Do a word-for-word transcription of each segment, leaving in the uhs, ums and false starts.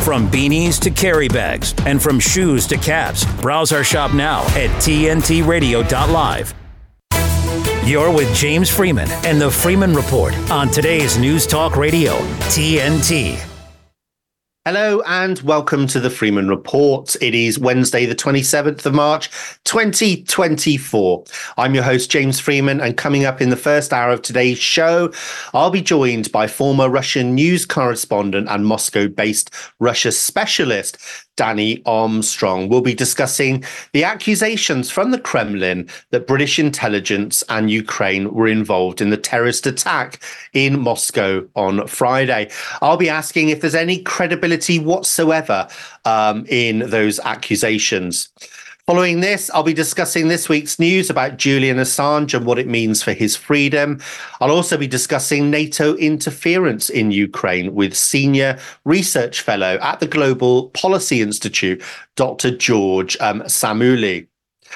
From beanies to carry bags, and from shoes to caps, browse our shop now at T N T radio dot live. You're with James Freeman and the Freeman Report on today's News Talk Radio, T N T. Hello and welcome to the Freeman Report. It is Wednesday, the twenty-seventh of March, twenty twenty-four. I'm your host, James Freeman, and coming up in the first hour of today's show, I'll be joined by former Russian news correspondent and Moscow-based Russia specialist, Danny Armstrong. We'll be discussing the accusations from the Kremlin that British intelligence and Ukraine were involved in the terrorist attack in Moscow on Friday. I'll be asking if there's any credibility whatsoever um, in those accusations. Following this, I'll be discussing this week's news about Julian Assange and what it means for his freedom. I'll also be discussing NATO interference in Ukraine with senior research fellow at the Global Policy Institute, Doctor George um, Samouli.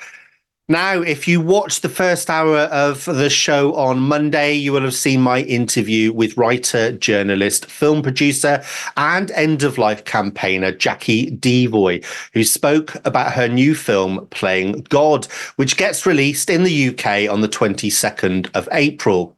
Now, if you watched the first hour of the show on Monday, you will have seen my interview with writer, journalist, film producer, and end-of-life campaigner Jackie Devoy, who spoke about her new film, Playing God, which gets released in the U K on the twenty-second of April.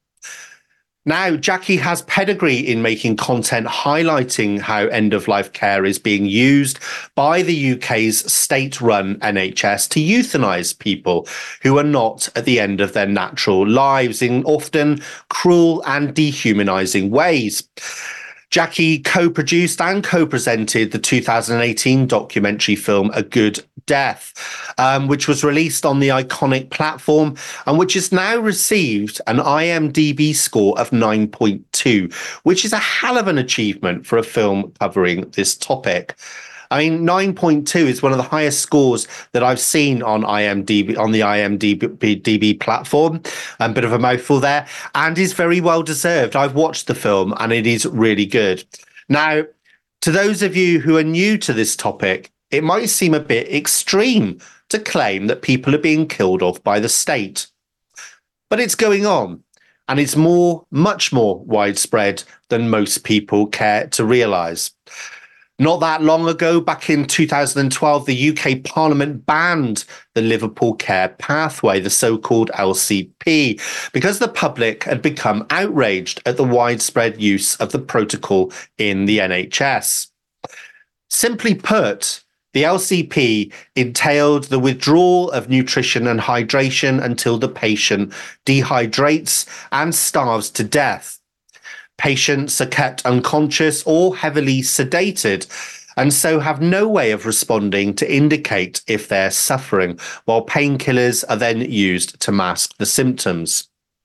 Now, Jackie has pedigree in making content highlighting how end-of-life care is being used by the U K's state-run N H S to euthanise people who are not at the end of their natural lives in often cruel and dehumanising ways. Jackie co-produced and co-presented the two thousand eighteen documentary film A Good Death, um, which was released on the iconic platform and which has now received an I M D B score of nine point two, which is a hell of an achievement for a film covering this topic. I mean, nine point two is one of the highest scores that I've seen on I M D B, on the I M D B platform. A bit of a mouthful there, and is very well deserved. I've watched the film and it is really good. Now, to those of you who are new to this topic, it might seem a bit extreme to claim that people are being killed off by the state. But it's going on, and it's more, much more widespread than most people care to realise. Not that long ago, back in two thousand twelve, the U K Parliament banned the Liverpool Care Pathway, the so-called L C P, because the public had become outraged at the widespread use of the protocol in the N H S. Simply put, the L C P entailed the withdrawal of nutrition and hydration until the patient dehydrates and starves to death. Patients are kept unconscious or heavily sedated and so have no way of responding to indicate if they're suffering, while painkillers are then used to mask the symptoms.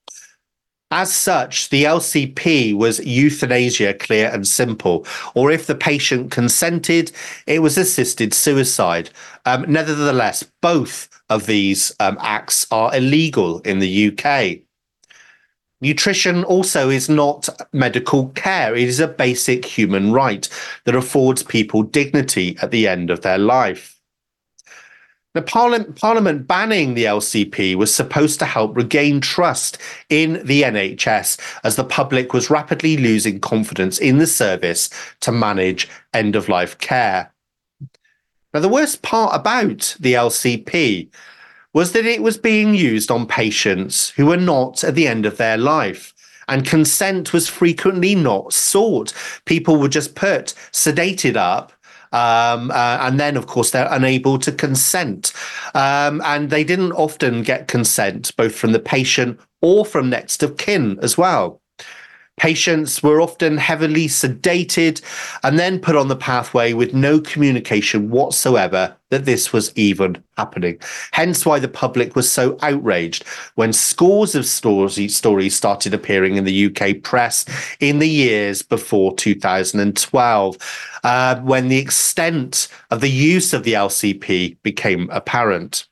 As such, the L C P was euthanasia, clear and simple, or if the patient consented, it was assisted suicide. Um, nevertheless, both of these um, acts are illegal in the U K. Nutrition also is not medical care. It is a basic human right that affords people dignity at the end of their life. The Parliament, Parliament banning the L C P was supposed to help regain trust in the N H S as the public was rapidly losing confidence in the service to manage end-of-life care. Now, the worst part about the L C P was that it was being used on patients who were not at the end of their life, and consent was frequently not sought. People were just put sedated up, um, uh, and then, of course, they're unable to consent. Um, and they didn't often get consent, both from the patient or from next of kin as well. Patients were often heavily sedated and then put on the pathway with no communication whatsoever that this was even happening. Hence why the public was so outraged when scores of stories, stories started appearing in the U K press in the years before two thousand twelve, uh, when the extent of the use of the L C P became apparent.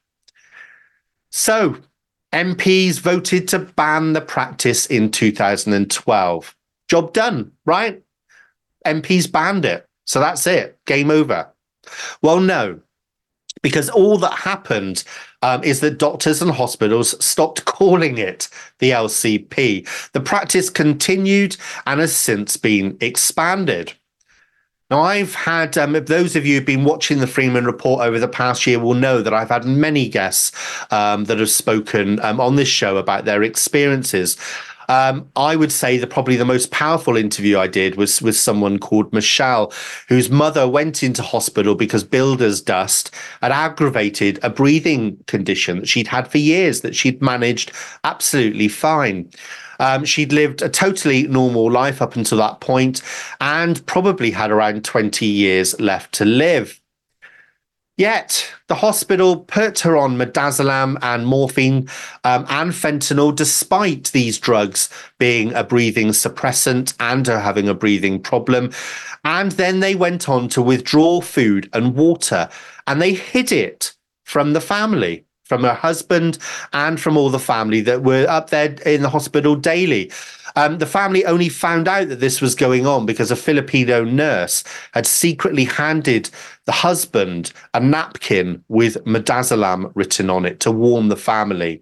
So, M Ps voted to ban the practice in two thousand twelve. Job done, right? M Ps banned it. So that's it. Game over. Well, no, because all that happened um, is that doctors and hospitals stopped calling it the L C P. The practice continued and has since been expanded. Now, I've had, um, those of you who've been watching the Freeman Report over the past year will know that I've had many guests um, that have spoken um, on this show about their experiences. Um, I would say that probably the most powerful interview I did was with someone called Michelle, whose mother went into hospital because builder's dust had aggravated a breathing condition that she'd had for years, that she'd managed absolutely fine. Um, she'd lived a totally normal life up until that point and probably had around twenty years left to live. Yet the hospital put her on midazolam and morphine um, and fentanyl, despite these drugs being a breathing suppressant and her having a breathing problem. And then they went on to withdraw food and water, and they hid it from the family, from her husband and from all the family that were up there in the hospital daily. Um, the family only found out that this was going on because a Filipino nurse had secretly handed the husband a napkin with midazolam written on it to warn the family.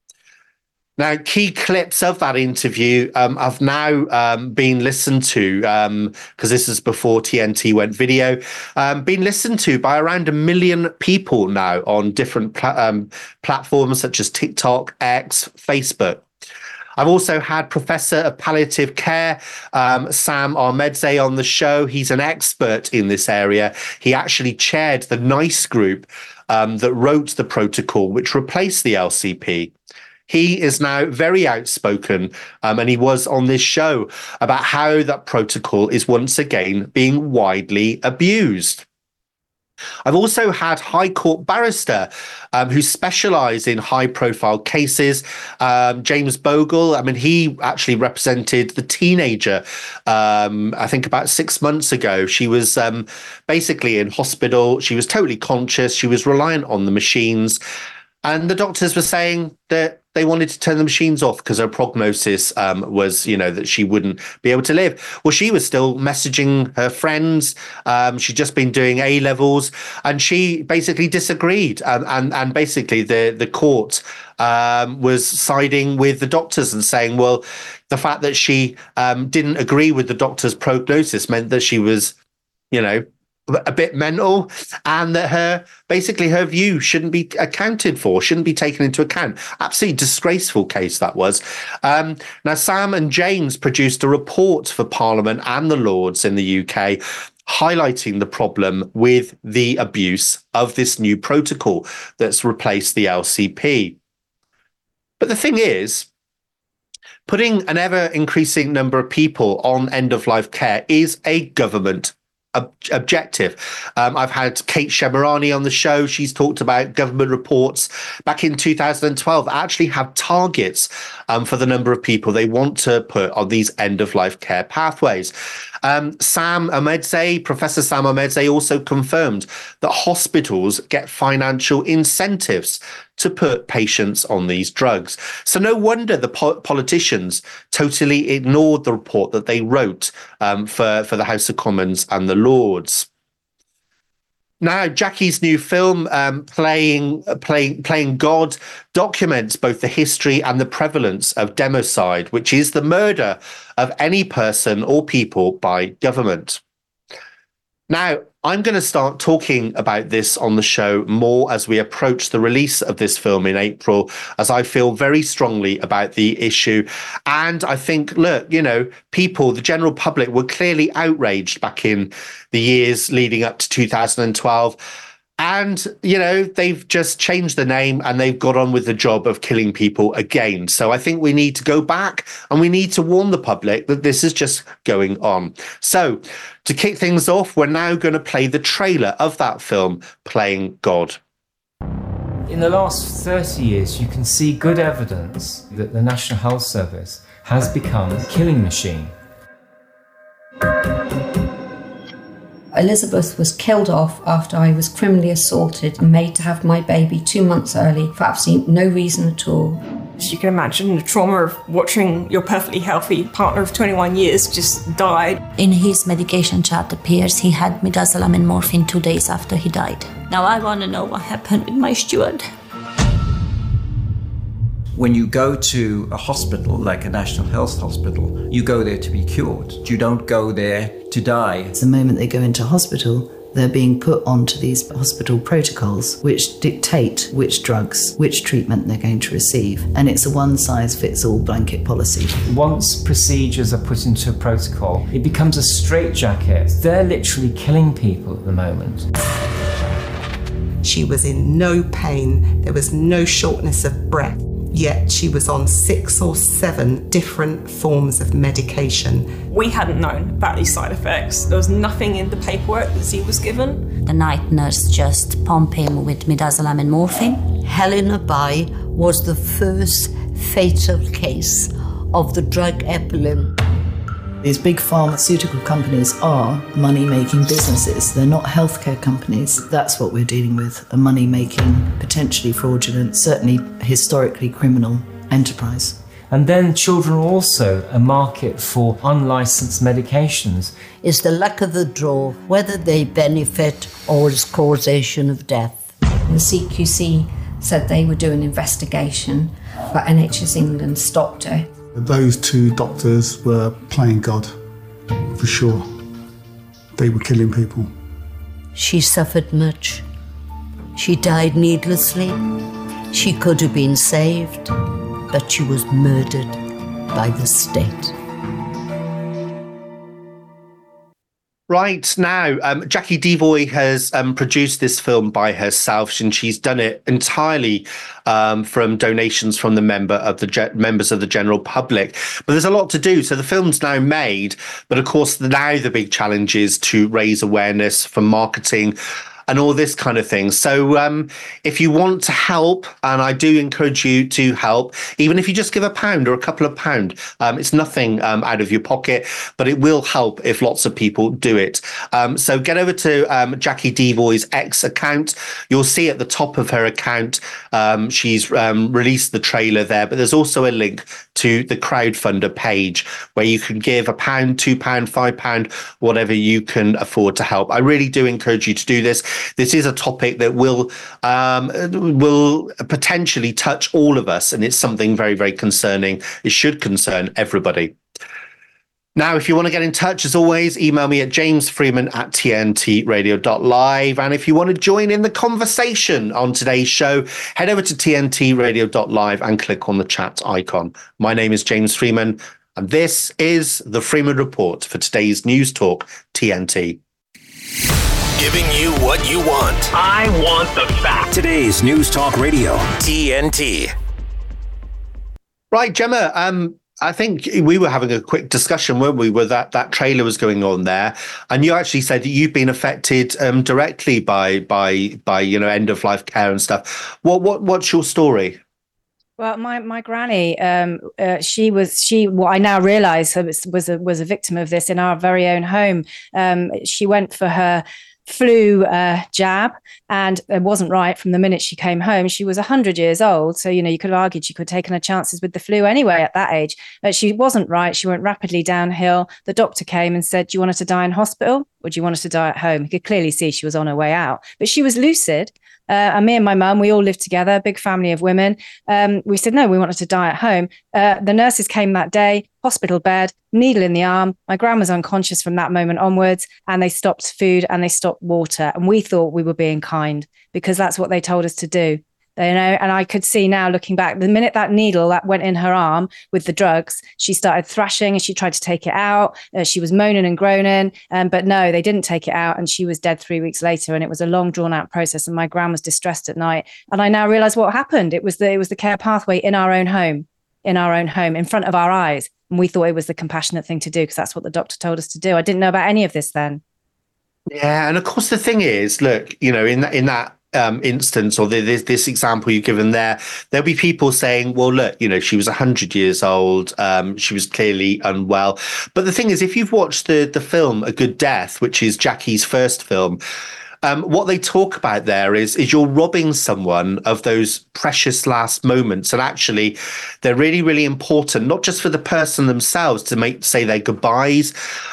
Now, key clips of that interview um, have now um, been listened to, because um, this is before T N T went video, um, been listened to by around a million people now on different pl- um, platforms such as TikTok, X, Facebook. I've also had Professor of Palliative Care, um, Sam Ahmedzai, on the show. He's an expert in this area. He actually chaired the NICE group um, that wrote the protocol, which replaced the L C P. He is now very outspoken, um, and he was on this show about how that protocol is once again being widely abused. I've also had High Court barrister um, who specialise in high-profile cases, um, James Bogle. I mean, he actually represented the teenager, um, I think about six months ago. She was um, basically in hospital. She was totally conscious. She was reliant on the machines. And the doctors were saying that they wanted to turn the machines off because her prognosis um, was, you know, that she wouldn't be able to live. Well, she was still messaging her friends. Um, she'd just been doing A levels, and she basically disagreed. Um, and and basically, the the court um, was siding with the doctors and saying, well, the fact that she um, didn't agree with the doctor's prognosis meant that she was, you know, a bit mental, and that her basically her view shouldn't be accounted for, shouldn't be taken into account. Absolutely disgraceful case that was. Um, now, Sam and James produced a report for Parliament and the Lords in the U K, highlighting the problem with the abuse of this new protocol that's replaced the L C P. But the thing is, putting an ever-increasing number of people on end-of-life care is a government objective. Um, I've had Kate Shemirani on the show. She's talked about government reports back in two thousand twelve that actually have targets um, for the number of people they want to put on these end-of-life care pathways. Um, Sam Ahmedzai, Professor Sam Ahmedzai, also confirmed that hospitals get financial incentives to put patients on these drugs. So no wonder the po- politicians totally ignored the report that they wrote um, for, for the House of Commons and the Lords. Now, Jackie's new film, um, playing, playing, playing God, documents both the history and the prevalence of democide, which is the murder of any person or people by government. Now, I'm going to start talking about this on the show more as we approach the release of this film in April, as I feel very strongly about the issue. And I think, look, you know, people, the general public, were clearly outraged back in the years leading up to two thousand twelve. And, you know, they've just changed the name and they've got on with the job of killing people again. So I think we need to go back and we need to warn the public that this is just going on. So to kick things off, we're now going to play the trailer of that film, Playing God. In the last thirty years, you can see good evidence that the National Health Service has become a killing machine. Elizabeth was killed off after I was criminally assaulted and made to have my baby two months early for absolutely no reason at all. So you can imagine the trauma of watching your perfectly healthy partner of twenty-one years just die. In his medication chart appears he had midazolam and morphine two days after he died. Now I want to know what happened with my steward. When you go to a hospital, like a National Health Hospital, you go there to be cured. You don't go there to die. The moment they go into hospital, they're being put onto these hospital protocols which dictate which drugs, which treatment they're going to receive. And it's a one-size-fits-all blanket policy. Once procedures are put into a protocol, it becomes a straitjacket. They're literally killing people at the moment. She was in no pain. There was no shortness of breath. Yet she was on six or seven different forms of medication. We hadn't known about these side effects. There was nothing in the paperwork that Z was given. The night nurse just pumped him with midazolam and morphine. Helena Bai was the first fatal case of the drug epilim. These big pharmaceutical companies are money-making businesses. They're not healthcare companies. That's what we're dealing with, a money-making, potentially fraudulent, certainly historically criminal enterprise. And then children are also a market for unlicensed medications. It's the luck of the draw, whether they benefit or it's causation of death. The C Q C said they would do an investigation, but N H S England stopped it. Those two doctors were playing God, for sure. They were killing people. She suffered much. She died needlessly. She could have been saved, but she was murdered by the state. Right now, um, Jackie Devoy has um, produced this film by herself, and she's done it entirely um, from donations from the member of the ge- members of the general public. But there's a lot to do, so the film's now made. But of course, now the big challenge is to raise awareness for marketing and all this kind of thing. So um, if you want to help, and I do encourage you to help, even if you just give a pound or a couple of pound, um, it's nothing um, out of your pocket, but it will help if lots of people do it. Um, so get over to um, Jackie Devoy's X account. You'll see at the top of her account, um, she's um, released the trailer there, but there's also a link to the crowdfunder page where you can give a pound, two pound, five pound, whatever you can afford to help. I really do encourage you to do this. This is a topic that will um, will potentially touch all of us, and it's something very, very concerning. It should concern everybody. Now, if you want to get in touch, as always, email me at jamesfreeman at t n t radio dot live. And if you want to join in the conversation on today's show, head over to t n t radio dot live and click on the chat icon. My name is James Freeman, and this is the Freeman Report for today's News Talk T N T. Giving you what you want. I want the facts. Today's News Talk Radio, T N T. Right, Gemma, um, I think we were having a quick discussion, weren't we, where that, that trailer was going on there. And you actually said that you've been affected um, directly by, by, by, you know, end of life care and stuff. What, what, what's your story? Well, my my granny, um, uh, she was she. What I now realise was was a was a victim of this in our very own home. Um, she went for her flu uh, jab, and it wasn't right from the minute she came home. She was one hundred years old, so you know you could have argued she could have taken her chances with the flu anyway at that age. But she wasn't right. She went rapidly downhill. The doctor came and said, "Do you want her to die in hospital, or do you want her to die at home?" He could clearly see she was on her way out, but she was lucid. Uh, and me and my mum, we all lived together, a big family of women. Um, we said, no, we wanted to die at home. Uh, the nurses came that day, hospital bed, needle in the arm. My gran was unconscious from that moment onwards, and they stopped food and they stopped water. And we thought we were being kind because that's what they told us to do. You know, and I could see now looking back, the minute that needle that went in her arm with the drugs, she started thrashing and she tried to take it out. Uh, she was moaning and groaning, um, but no, they didn't take it out. And she was dead three weeks later. And it was a long drawn out process. And my gran was distressed at night. And I now realize what happened. It was the, it was the care pathway in our own home, in our own home, in front of our eyes. And we thought it was the compassionate thing to do because that's what the doctor told us to do. I didn't know about any of this then. Yeah. And of course, the thing is, look, you know, in that, in that, Um, instance or the, this, this example you've given there, there'll be people saying, well, look, you know, she was one hundred years old. Um, she was clearly unwell. But the thing is, if you've watched the the film A Good Death, which is Jackie's first film, um, what they talk about there is, is you're robbing someone of those precious last moments. And actually, they're really, really important, not just for the person themselves to make, say their goodbyes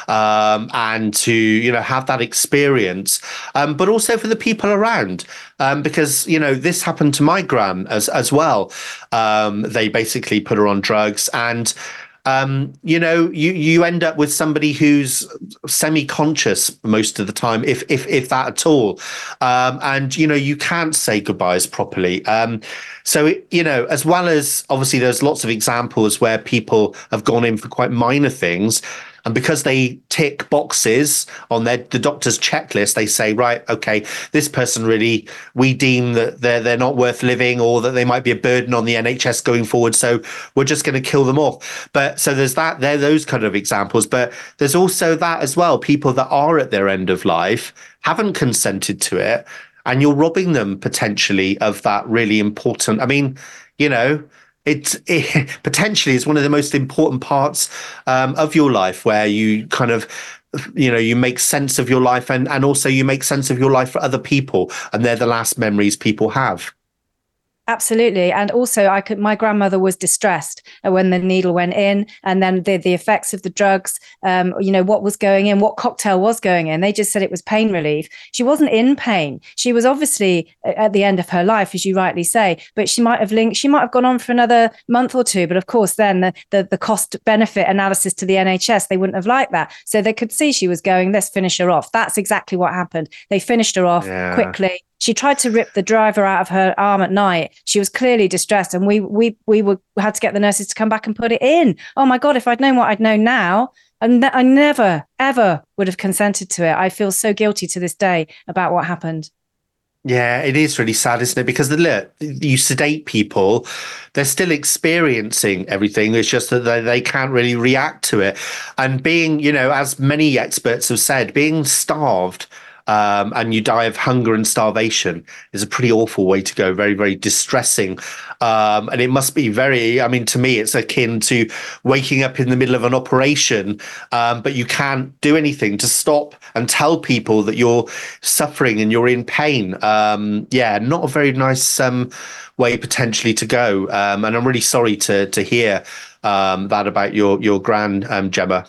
um, and to, you know, have that experience, um, but also for the people around. Um, because, you know, this happened to my gran as, as well. Um, they basically put her on drugs and Um, you know, you, you end up with somebody who's semi-conscious most of the time, if if if that at all. Um, and, you know, you can't say goodbyes properly. Um, so, it, you know, as well as obviously there's lots of examples where people have gone in for quite minor things. And because they tick boxes on their the doctor's checklist, they say, right, okay, this person really, we deem that they're they're not worth living, or that they might be a burden on the N H S going forward. So we're just going to kill them off. But so there's that, there those kind of examples. But there's also that as well. People that are at their end of life haven't consented to it, and you're robbing them potentially of that really important. I mean, you know. It, it potentially is one of the most important parts um, of your life, where you kind of, you know, you make sense of your life, and, and also you make sense of your life for other people. And they're the last memories people have. Absolutely. And also I could, my grandmother was distressed when the needle went in, and then the, the effects of the drugs, um, you know, what was going in, what cocktail was going in. They just said it was pain relief. She wasn't in pain. She was obviously at the end of her life, as you rightly say, but she might have linked, she might have gone on for another month or two. But of course, then the, the, the cost benefit analysis to the N H S, they wouldn't have liked that. So they could see she was going, let's finish her off. That's exactly what happened. They finished her off yeah. quickly. She tried to rip the driver out of her arm at night. She was clearly distressed, and we we we were had to get the nurses to come back and put it in. Oh my God, if I'd known what I'd known now, and I never, ever would have consented to it. I feel so guilty to this day about what happened. Yeah, it is really sad, isn't it? Because look, you sedate people, they're still experiencing everything. It's just that they, they can't really react to it. And being, you know, as many experts have said, being starved Um, and you die of hunger and starvation is a pretty awful way to go. Very, very distressing. Um, and it must be very, I mean, to me, it's akin to waking up in the middle of an operation, um, but you can't do anything to stop and tell people that you're suffering and you're in pain. Um, yeah, not a very nice um, way potentially to go. Um, and I'm really sorry to to hear um, that about your, your gran, um, Gemma.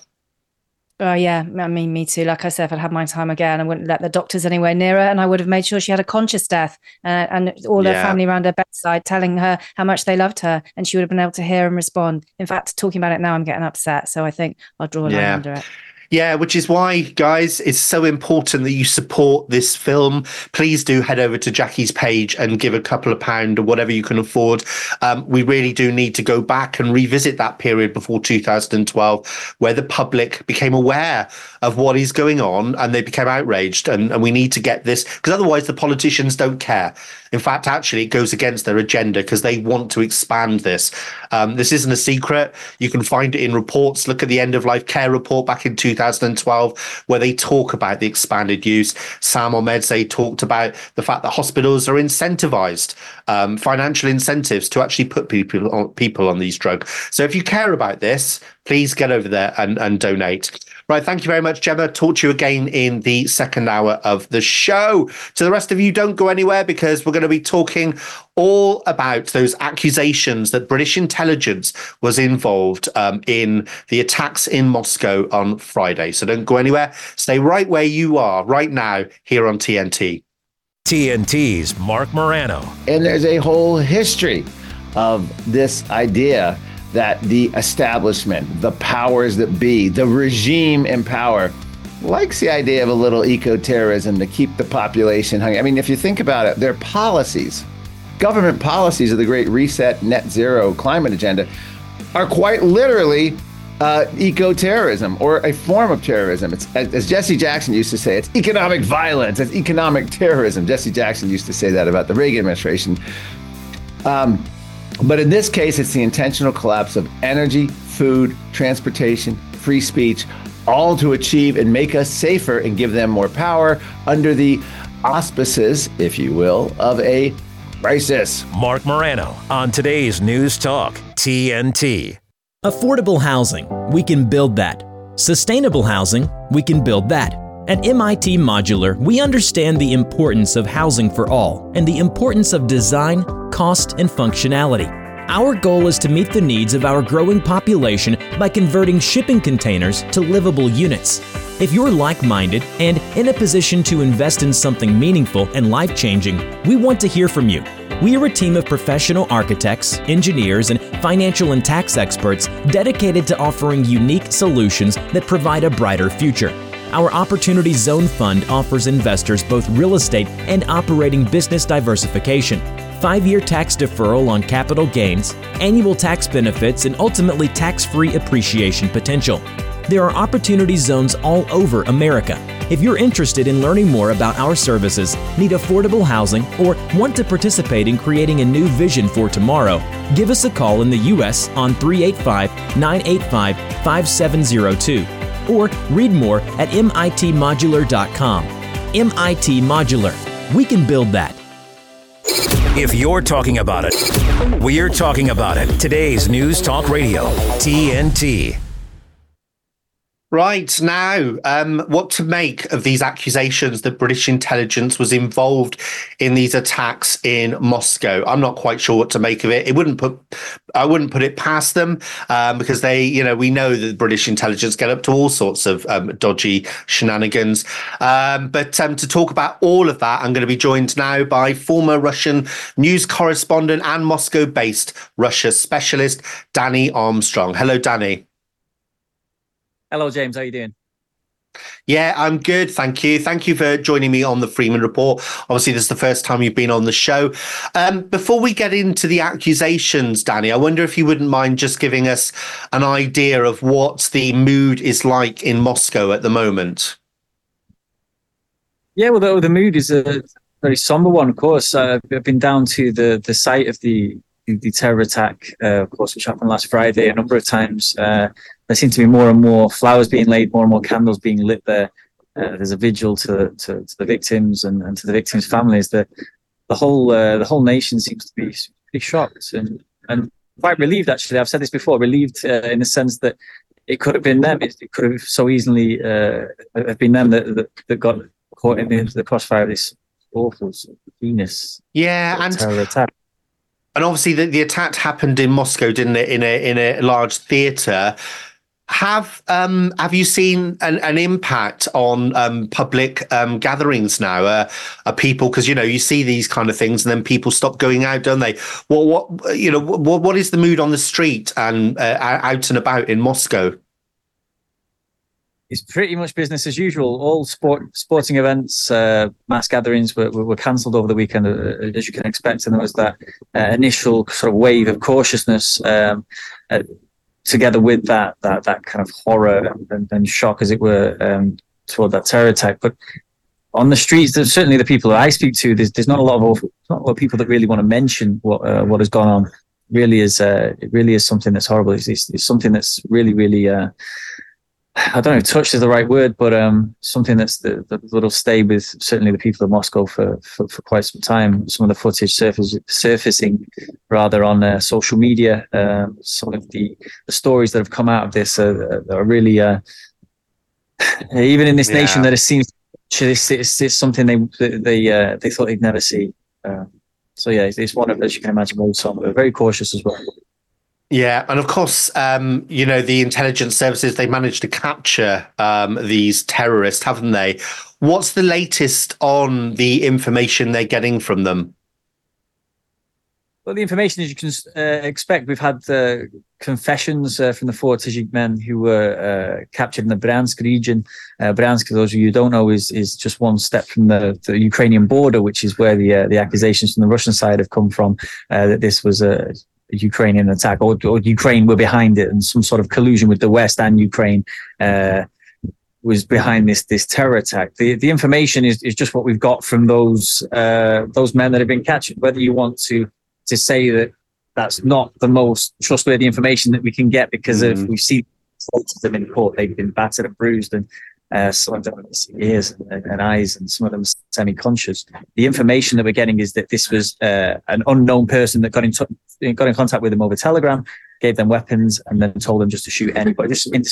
Oh, yeah. I mean, me too. Like I said, if I'd had my time again, I wouldn't let the doctors anywhere near her, and I would have made sure she had a conscious death, uh, and all yeah. her family around her bedside telling her how much they loved her, and she would have been able to hear and respond. In fact, talking about it now, I'm getting upset. So I think I'll draw a line yeah. under it. Yeah, which is why, guys, it's so important that you support this film. Please do head over to Jackie's page and give a couple of pound or whatever you can afford. Um, we really do need to go back and revisit that period before two thousand twelve, where the public became aware of what is going on and they became outraged. And, and we need to get this, because otherwise the politicians don't care. In fact, actually, it goes against their agenda because they want to expand this. Um, this isn't a secret. You can find it in reports. Look at the End of Life Care report back in two thousand twelve, where they talk about the expanded use. Sam Omedze talked about the fact that hospitals are incentivized, um, financial incentives to actually put people on, people on these drugs. So if you care about this, please get over there and, and donate. Right, thank you very much, Gemma. Talk to you again in the second hour of the show. To the rest of you, don't go anywhere, because we're going to be talking all about those accusations that British intelligence was involved um, in the attacks in Moscow on Friday. So don't go anywhere. Stay right where you are right now here on T N T. T N T's Mark Morano. And there's a whole history of this idea that the establishment, the powers that be, the regime in power likes the idea of a little eco-terrorism to keep the population hungry. I mean, if you think about it, their policies, government policies of the Great Reset, net zero climate agenda are quite literally uh, eco-terrorism, or a form of terrorism. It's, as Jesse Jackson used to say, it's economic violence, it's economic terrorism. Jesse Jackson used to say that about the Reagan administration. Um, But in this case, it's the intentional collapse of energy, food, transportation, free speech, all to achieve and make us safer and give them more power under the auspices, if you will, of a crisis. Mark Morano on today's News Talk, T N T. Affordable housing, we can build that. Sustainable housing, we can build that. At M I T Modular, we understand the importance of housing for all and the importance of design, cost, and functionality. Our goal is to meet the needs of our growing population by converting shipping containers to livable units. If you're like-minded and in a position to invest in something meaningful and life-changing, we want to hear from you. We are a team of professional architects, engineers, and financial and tax experts dedicated to offering unique solutions that provide a brighter future. Our Opportunity Zone Fund offers investors both real estate and operating business diversification, five-year tax deferral on capital gains, annual tax benefits, and ultimately tax-free appreciation potential. There are opportunity zones all over America. If you're interested in learning more about our services, need affordable housing, or want to participate in creating a new vision for tomorrow, give us a call in the U S on three eight five, nine eight five, five seven zero two or read more at M I T modular dot com. M I T Modular. We can build that. If you're talking about it, we're talking about it. Today's News Talk Radio, T N T. Right, now, um, what to make of these accusations that British intelligence was involved in these attacks in Moscow? I'm not quite sure what to make of it. It wouldn't put, I wouldn't put it past them um, because they, you know, we know that British intelligence get up to all sorts of um, dodgy shenanigans. Um, but um, to talk about all of that, I'm going to be joined now by former Russian news correspondent and Moscow-based Russia specialist, Danny Armstrong. Hello, Danny. Hello, James. How are you doing? Yeah, I'm good. Thank you. Thank you for joining me on the Freeman Report. Obviously, this is the first time you've been on the show. Um, before we get into the accusations, Danny, I wonder if you wouldn't mind just giving us an idea of what the mood is like in Moscow at the moment. Yeah, well, the, the mood is a very somber one, of course. Uh, I've been down to the, the site of the, the, the terror attack, uh, of course, which happened last Friday a number of times. Uh, There seem to be more and more flowers being laid, more and more candles being lit there. Uh, there's a vigil to, to, to the victims and, and to the victims' families. The the whole uh, the whole nation seems to be pretty shocked and and quite relieved. Actually, I've said this before, relieved uh, in the sense that it could have been them. It, it could have so easily uh, have been them that, that that got caught in the, the crossfire of this awful heinous yeah and terror attack. And obviously, the, the attack happened in Moscow, didn't it? In a in a large theatre. Have um have you seen an, an impact on um public um gatherings now? Uh, are people, because you know you see these kind of things and then people stop going out, don't they? Well, what you know what what is the mood on the street and uh, out and about in Moscow? It's pretty much business as usual. All sport sporting events, uh, mass gatherings were were, were cancelled over the weekend, uh, as you can expect, and there was that uh, initial sort of wave of cautiousness. Um, uh, together with that that that kind of horror and, and shock, as it were, um, toward that terror attack. But on the streets, there's certainly the people that I speak to, there's there's not a lot of not a lot of people that really want to mention what uh, what has gone on. It really is uh, it really is something that's horrible. It's, it's, it's something that's really really uh, I don't know if touched is the right word, but um, something that's the, the, that'll stay with certainly the people of Moscow for, for, for quite some time. Some of the footage surface, surfacing rather on uh, social media. Um, some of the, the stories that have come out of this are, are really, uh, even in this yeah. nation that it seems it's, it's, it's something they they uh, they thought they'd never see. Uh, so yeah, it's, it's one of, as you can imagine, very somber, very cautious as well. Yeah, and of course, um, you know, the intelligence services, they managed to capture um, these terrorists, haven't they? What's the latest on the information they're getting from them? Well, the information, as you can uh, expect, we've had uh, confessions uh, from the four Tajik men who were uh, captured in the Bryansk region. Uh, Bryansk, for those of you who don't know, is is just one step from the, the Ukrainian border, which is where the uh, the accusations from the Russian side have come from, uh, that this was a Ukrainian attack, or, or Ukraine were behind it, and some sort of collusion with the West and Ukraine uh, was behind this this terror attack. The the information is, is just what we've got from those uh, those men that have been captured. Whether you want to to say that that's not the most trustworthy information that we can get, because mm. if we see photos of them in court, they've been battered and bruised, and uh, some of them have ears and, and eyes, and some of them semi-conscious. The information that we're getting is that this was uh, an unknown person that got in t- got in contact with them over Telegram, gave them weapons, and then told them just to shoot anybody, just indiscriminately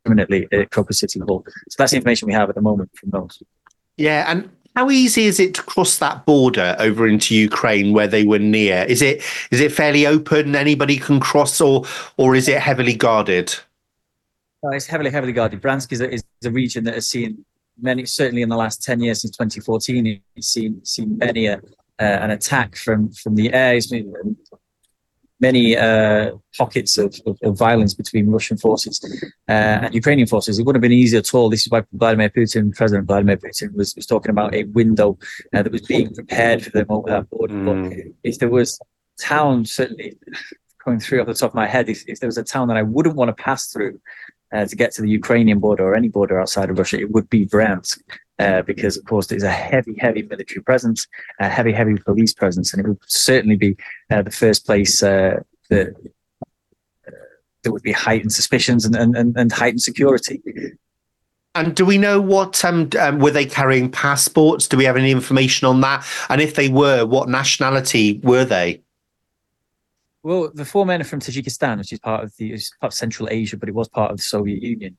indiscriminately at Crocus City Hall. So that's the information we have at the moment from those. Yeah, and how easy is it to cross that border over into Ukraine where they were near? Is it is it fairly open? Anybody can cross, or or is it heavily guarded? Uh, it's heavily, heavily guarded. Bryansk is a, is a region that has seen many, certainly in the last ten years, since twenty fourteen, it's seen seen many a, uh, an attack from from the air. It's been many uh, pockets of, of, of violence between Russian forces uh, and Ukrainian forces. It wouldn't have been easy at all. This is why Vladimir Putin, President Vladimir Putin, was, was talking about a window uh, that was being prepared for them over that border. Mm. But if there was a town, certainly going through off the top of my head, if, if there was a town that I wouldn't want to pass through uh, to get to the Ukrainian border or any border outside of Russia, it would be Bryansk. Uh, because, of course, there's a heavy, heavy military presence, a heavy, heavy police presence, and it would certainly be uh, the first place uh, that uh, there would be heightened suspicions and, and, and heightened security. And do we know what, um, um, were they carrying passports? Do we have any information on that? And if they were, what nationality were they? Well, the four men are from Tajikistan, which is part of the it's part of Central Asia, but it was part of the Soviet Union.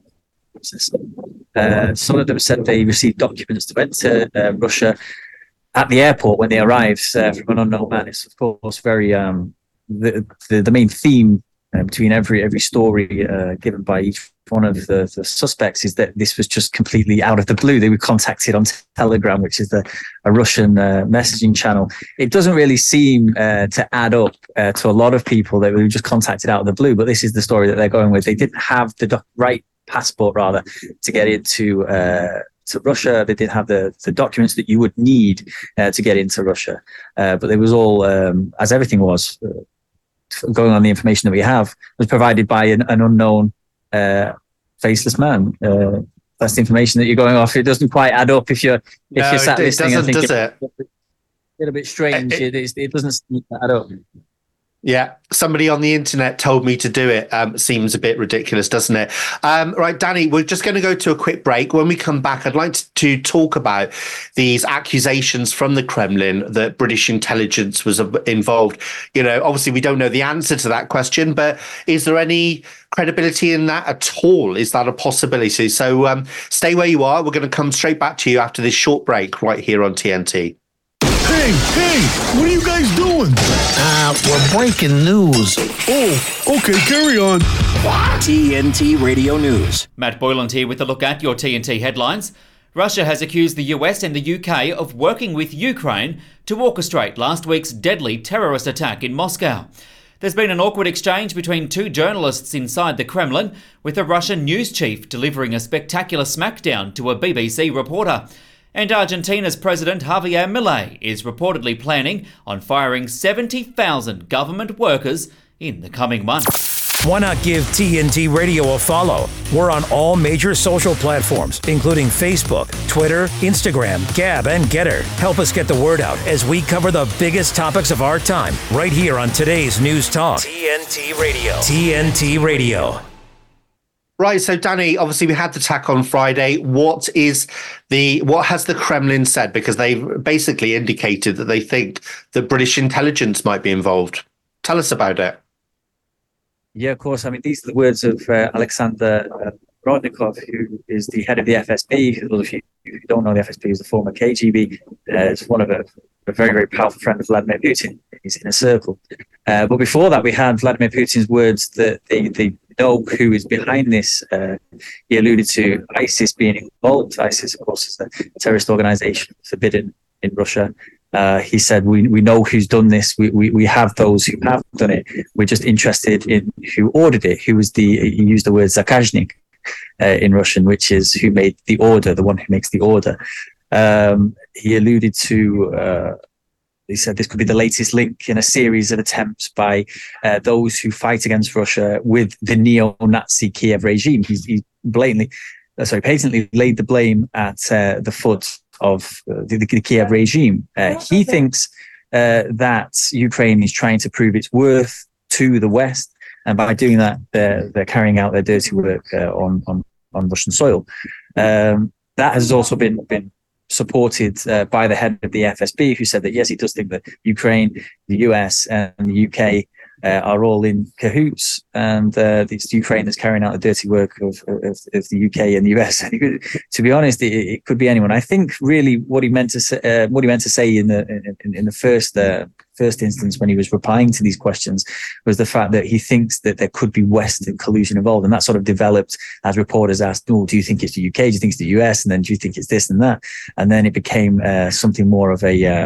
Uh, some of them said they received documents to enter uh, Russia at the airport when they arrived uh, from an unknown man. It's of course very um, the, the the main theme uh, between every every story uh, given by each one of the, the suspects is that this was just completely out of the blue. They were contacted on Telegram, which is the a Russian uh, messaging channel. It doesn't really seem uh, to add up uh, to a lot of people that were just contacted out of the blue. But this is the story that they're going with. They didn't have the doc- right. passport rather to get into uh, to Russia. They did have the, the documents that you would need uh, to get into Russia, uh, but it was all um, as everything was uh, going on. The information that we have was provided by an, an unknown uh, faceless man. Uh, that's the information that you're going off. It doesn't quite add up if you're if no, you're sat it, listening. It doesn't, and thinking, does it? It's a little bit strange. It, it, it doesn't add up. Yeah, somebody on the internet told me to do it. Um, seems a bit ridiculous, doesn't it? Um, right, Danny, we're just going to go to a quick break. When we come back, I'd like to, to talk about these accusations from the Kremlin that British intelligence was involved. You know, obviously we don't know the answer to that question, but is there any credibility in that at all? Is that a possibility? So um, stay where you are. We're going to come straight back to you after this short break right here on T N T. Hey, hey, what are you guys doing? Uh, we're breaking news. Oh, okay, carry on. T N T Radio News. Matt Boyland here with a look at your T N T headlines. Russia has accused the U S and the U K of working with Ukraine to orchestrate last week's deadly terrorist attack in Moscow. There's been an awkward exchange between two journalists inside the Kremlin, with a Russian news chief delivering a spectacular smackdown to a B B C reporter. And Argentina's President Javier Milei is reportedly planning on firing seventy thousand government workers in the coming months. Why not give T N T Radio a follow? We're on all major social platforms, including Facebook, Twitter, Instagram, Gab, and Getter. Help us get the word out as we cover the biggest topics of our time right here on today's News Talk. T N T Radio. T N T Radio. Right, so Danny, obviously we had the attack on Friday. What is the what has the Kremlin said? Because they've basically indicated that they think the British intelligence might be involved. Tell us about it. Yeah, of course. I mean, these are the words of uh, Alexander uh, Rodnikov, who is the head of the F S B. Well, if you, if you don't know, the F S B is the former K G B. Uh, it's one of a, a very, very powerful friend of Vladimir Putin. He's in a circle. Uh, but before that, we had Vladimir Putin's words that they, they know who is behind this. Uh, he alluded to ISIS being involved. ISIS, of course, is a terrorist organization forbidden in Russia. Uh, he said, we we know who's done this. We, we we have those who have done it. We're just interested in who ordered it. Who was the, he used the word zakaznik uh, in Russian, which is who made the order, the one who makes the order. Um, he alluded to, uh, he said this could be the latest link in a series of attempts by uh, those who fight against Russia with the neo-Nazi Kiev regime. He's, he's blatantly, uh, sorry, patently laid the blame at uh, the foot of uh, the, the Kiev regime. Uh, he thinks uh, that Ukraine is trying to prove its worth to the West, and by doing that, they're, they're carrying out their dirty work uh, on, on on Russian soil. Um, that has also been been supported uh, by the head of the F S B, who said that yes, he does think that Ukraine, the U S, and the U K uh, are all in cahoots, and uh, it's Ukraine that's carrying out the dirty work of, of, of the U K and the U S. To be honest, it, it could be anyone. I think really what he meant to say, uh, what he meant to say in the in, in the first uh, first instance when he was replying to these questions was the fact that he thinks that there could be Western collusion involved, and that sort of developed as reporters asked, "Oh, do you think it's the U K? Do you think it's the U S? And then do you think it's this and that?" And then it became uh, something more of a uh,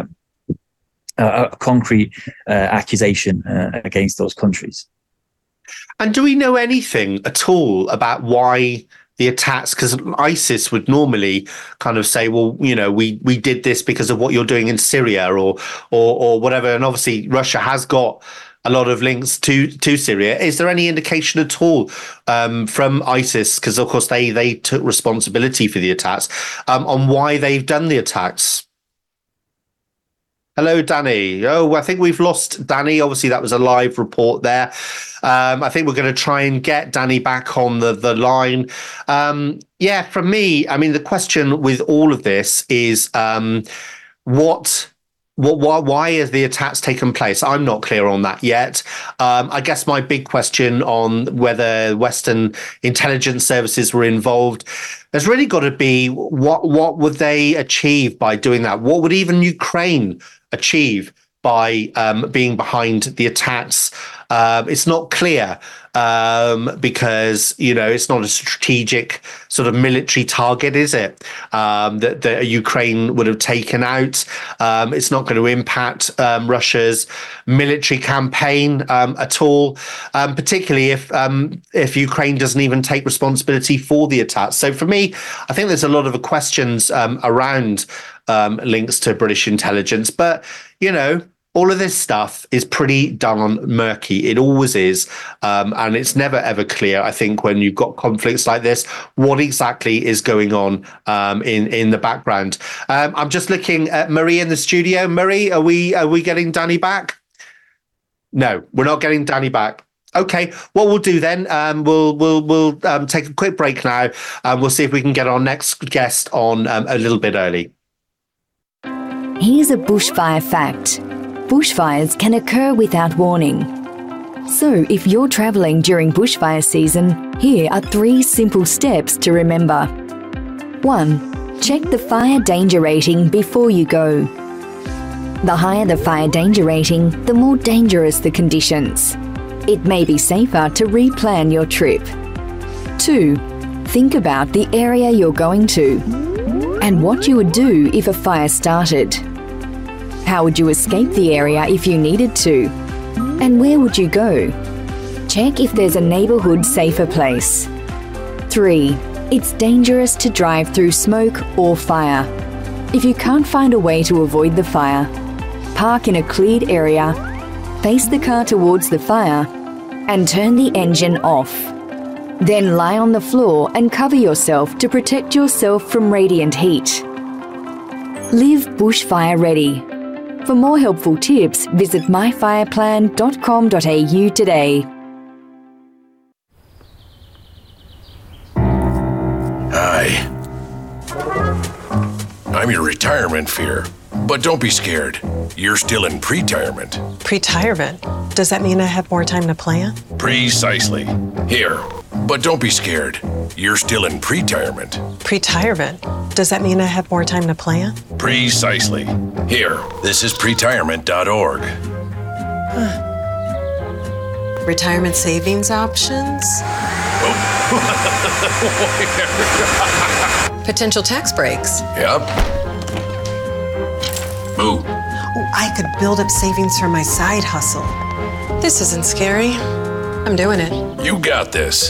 a concrete uh, accusation uh, against those countries. And do we know anything at all about why the attacks? Because ISIS would normally kind of say, well, you know, we we did this because of what you're doing in Syria or or or whatever. And obviously Russia has got a lot of links to to Syria. Is there any indication at all um, from ISIS, because of course they they took responsibility for the attacks, um, on why they've done the attacks? Hello, Danny. Oh, I think we've lost Danny. Obviously, that was a live report there. Um, I think we're going to try and get Danny back on the, the line. Um, yeah, for me, I mean, the question with all of this is um, what... What, why, why has the attacks taken place? I'm not clear on that yet. Um, I guess my big question on whether Western intelligence services were involved, there's really got to be what what would they achieve by doing that? What would even Ukraine achieve by um, being behind the attacks? Uh, it's not clear um, because, you know, it's not a strategic sort of military target, is it? Um, that, that Ukraine would have taken out. Um, it's not going to impact um, Russia's military campaign um, at all, um, particularly if um, if Ukraine doesn't even take responsibility for the attacks. So for me, I think there's a lot of questions um, around um, links to British intelligence. But, you know, all of this stuff is pretty darn murky. It always is. Um, and it's never, ever clear, I think, when you've got conflicts like this, what exactly is going on um, in, in the background. Um, I'm just looking at Marie in the studio. Marie, are we are we getting Danny back? No, we're not getting Danny back. Okay, what we'll do then, um, we'll we'll we'll um, take a quick break now, and we'll see if we can get our next guest on um, a little bit early. Here's a bushfire fact. Bushfires can occur without warning. So if you're travelling during bushfire season, here are three simple steps to remember. one. Check the fire danger rating before you go. The higher the fire danger rating, the more dangerous the conditions. It may be safer to replan your trip. two. Think about the area you're going to and what you would do if a fire started. How would you escape the area if you needed to? And where would you go? Check if there's a neighbourhood safer place. three. It's dangerous to drive through smoke or fire. If you can't find a way to avoid the fire, park in a cleared area, face the car towards the fire, and turn the engine off. Then lie on the floor and cover yourself to protect yourself from radiant heat. Live bushfire ready. For more helpful tips, visit my fire plan dot com dot a u today. Hi. I'm your retirement fear, but don't be scared. You're still in pre-tirement. Pre-tirement? Does that mean I have more time to plan? Precisely. Here, but don't be scared. You're still in pre-tirement. Pre-tirement? Does that mean I have more time to plan? Precisely. Here, this is pretirement dot org. Huh. Retirement savings options? Potential tax breaks? Yep. Boo. Oh, I could build up savings for my side hustle. This isn't scary. I'm doing it. You got this.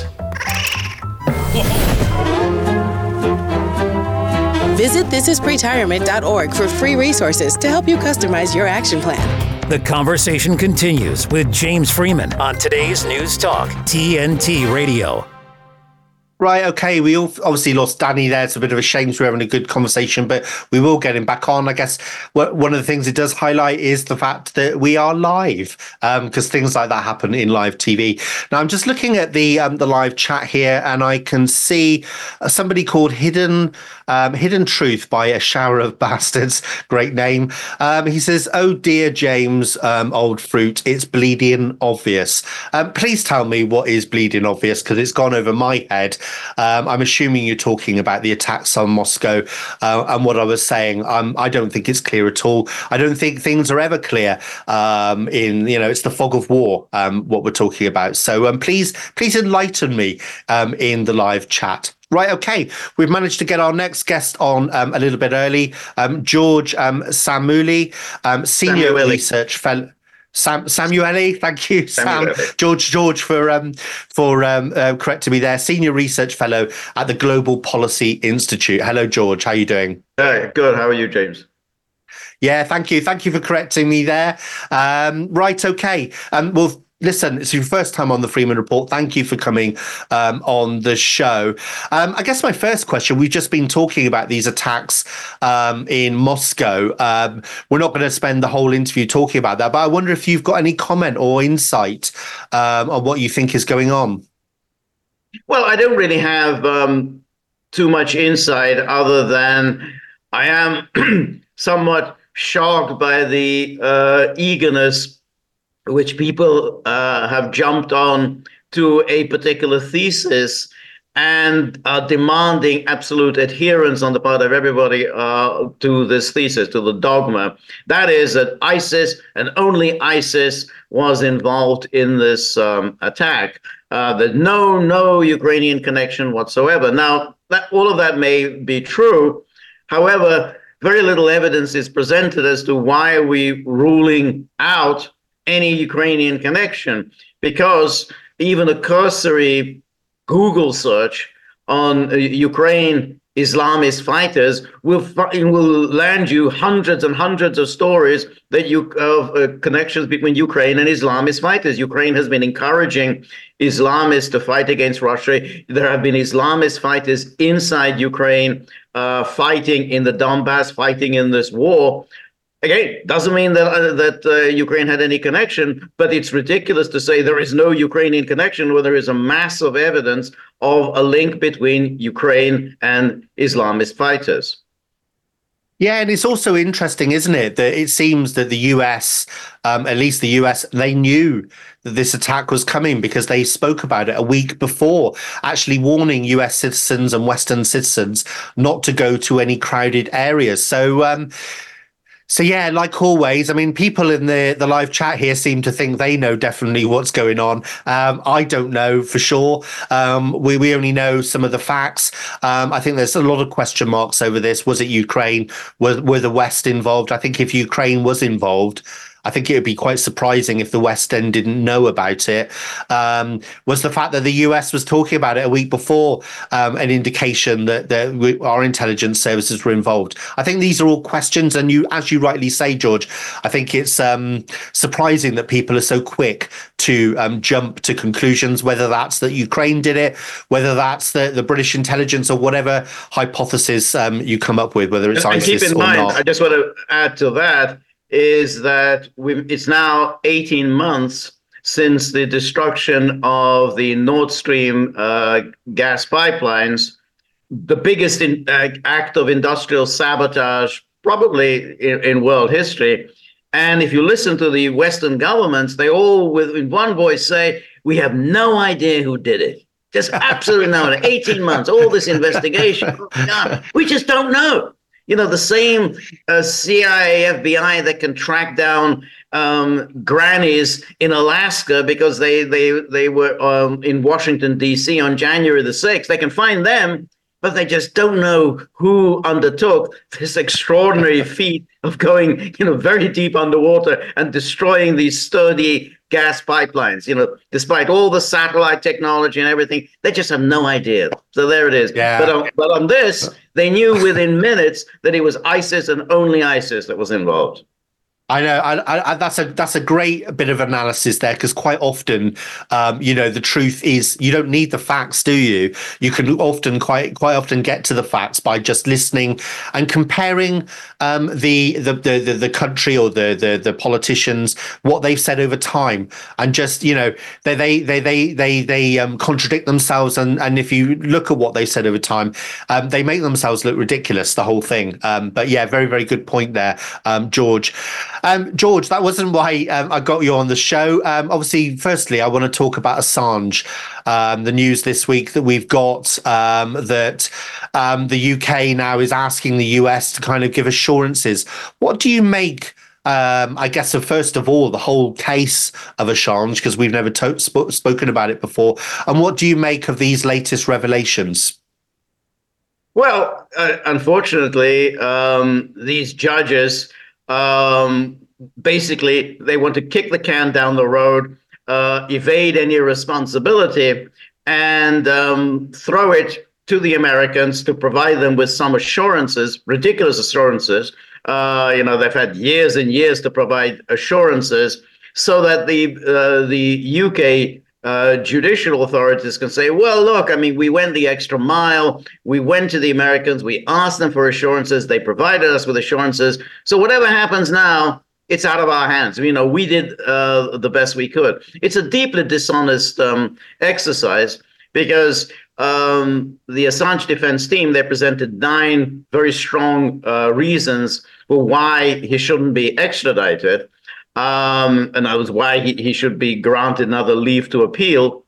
Visit this is pretirement dot org for free resources to help you customize your action plan. The conversation continues with James Freeman on today's News Talk T N T Radio. Right, okay. We all obviously lost Danny there. It's a bit of a shame. So we're having a good conversation, but we will get him back on. I guess what, one of the things it does highlight is the fact that we are live, because um, things like that happen in live T V. Now, I'm just looking at the um, the live chat here, and I can see uh, somebody called Hidden um, Hidden Truth by A Shower of Bastards. Great name. Um, he says, "Oh dear, James, um, old fruit, it's bleeding obvious." Um, please tell me what is bleeding obvious, because it's gone over my head. Um, I'm assuming you're talking about the attacks on Moscow, uh, and what I was saying. Um, I don't think it's clear at all. I don't think things are ever clear. Um, in you know, it's the fog of war. Um, what we're talking about. So um, please, please enlighten me um, in the live chat. Right, okay. We've managed to get our next guest on um, a little bit early. Um, George um, Samueli, um, senior Samueli. research fellow. Sam Samueli, thank you, Sam. Samueli. George George for um, for um, uh, correcting me there. Senior research fellow at the Global Policy Institute. Hello, George. How are you doing? Hey, good. How are you, James? Yeah, thank you. Thank you for correcting me there. Um, right, okay. Um, well, listen, it's your first time on the Freeman Report. Thank you for coming um, on the show. Um, I guess my first question, we've just been talking about these attacks um, in Moscow. Um, we're not going to spend the whole interview talking about that, but I wonder if you've got any comment or insight um, on what you think is going on. Well, I don't really have um, too much insight other than I am somewhat shocked by the uh, eagerness which people uh, have jumped on to a particular thesis and are demanding absolute adherence on the part of everybody uh, to this thesis, to the dogma. That is that ISIS and only ISIS was involved in this um, attack. Uh, that no, no Ukrainian connection whatsoever. Now, that, all of that may be true. However, very little evidence is presented as to why are we ruling out any Ukrainian connection, because even a cursory Google search on uh, Ukraine Islamist fighters will will land you hundreds and hundreds of stories that you of uh, connections between Ukraine and Islamist fighters. Ukraine has been encouraging Islamists to fight against Russia. There have been Islamist fighters inside Ukraine uh, fighting in the Donbass, fighting in this war. Again, doesn't mean that uh, that uh, Ukraine had any connection, but it's ridiculous to say there is no Ukrainian connection when there is a massive evidence of a link between Ukraine and Islamist fighters. Yeah, and it's also interesting, isn't it, that it seems that the U S, um, at least the U S, they knew that this attack was coming because they spoke about it a week before, actually warning U S citizens and Western citizens not to go to any crowded areas. So, um, So, yeah, like always, I mean, people in the, the live chat here seem to think they know definitely what's going on. Um, I don't know for sure. Um, we, we only know some of the facts. Um, I think there's a lot of question marks over this. Was it Ukraine? Were, were the West involved? I think if Ukraine was involved, I think it would be quite surprising if the West then didn't know about it. Um, was the fact that the U S was talking about it a week before um, an indication that, that we, our intelligence services were involved? I think these are all questions. And you, as you rightly say, George, I think it's um, surprising that people are so quick to um, jump to conclusions, whether that's that Ukraine did it, whether that's the, the British intelligence or whatever hypothesis um, you come up with, whether it's and ISIS keep in or mind, not. I just want to add to that, is that we've, it's now eighteen months since the destruction of the Nord Stream uh, gas pipelines, the biggest in, uh, act of industrial sabotage probably in, in world history. And if you listen to the Western governments, they all, with in one voice, say, we have no idea who did it. Just absolutely no idea. eighteen months, all this investigation. Oh my God, we just don't know. You know, the same uh, C I A, F B I that can track down um, grannies in Alaska because they they they were um, in Washington, D C on January the sixth. They can find them, but they just don't know who undertook this extraordinary feat of going, you know, very deep underwater and destroying these sturdy gas pipelines. You know, despite all the satellite technology and everything, they just have no idea. So there it is. Yeah. But on, but on this, they knew within minutes that it was ISIS and only ISIS that was involved. I know, I, I, that's a that's a great bit of analysis there, because quite often, um, you know, the truth is you don't need the facts, do you? You can often quite quite often get to the facts by just listening and comparing um, the, the the the country or the the the politicians, what they've said over time, and just, you know, they they they they they they um, contradict themselves, and and if you look at what they said over time, um, they make themselves look ridiculous, the whole thing. Um, but yeah, very very good point there, um, George. Um, George, that wasn't why um, I got you on the show. Um, obviously, firstly, I want to talk about Assange. Um, the news this week that we've got um, that um, the U K now is asking the U S to kind of give assurances. What do you make, um, I guess, of first of all, the whole case of Assange, because we've never to- sp- spoken about it before. And what do you make of these latest revelations? Well, uh, unfortunately, um, these judges... Um, basically, they want to kick the can down the road, uh, evade any responsibility, and um, throw it to the Americans to provide them with some assurances, ridiculous assurances. Uh, you know, they've had years and years to provide assurances so that the uh, the U K uh, judicial authorities can say, well, look, I mean, we went the extra mile. We went to the Americans. We asked them for assurances. They provided us with assurances. So whatever happens now, it's out of our hands. You know, we did uh, the best we could. It's a deeply dishonest um, exercise, because um, the Assange defense team, they presented nine very strong uh, reasons for why he shouldn't be extradited. Um, and that was why he, he should be granted another leave to appeal.